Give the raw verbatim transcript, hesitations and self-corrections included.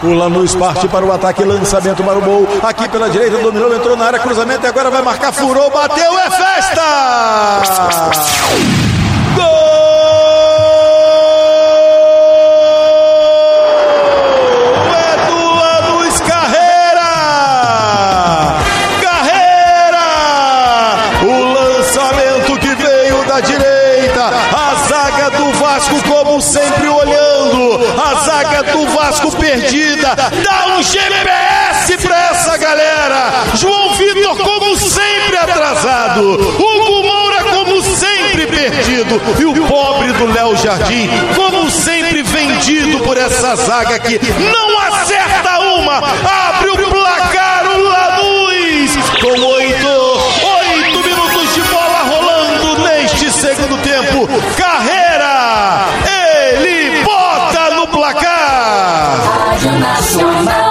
O Lanús parte para o ataque, lançamento para o gol, aqui pela direita, dominou, entrou na área, cruzamento e agora vai marcar, furou, bateu, é festa! Gol! É do Lanús, Carreira! Carreira! O lançamento que veio da direita, a zaga do Vasco como sempre olhando, a zaga do Vasco perdida, dá um G P S pra essa galera. João Vitor como sempre atrasado, Hugo Moura como sempre perdido e o pobre do Léo Jardim como sempre vendido por essa zaga que não acerta uma. Abre o placar o Lanús com oito, oito minutos de bola rolando neste segundo tempo. Carreira, ele bota no placar. Rádio Nacional.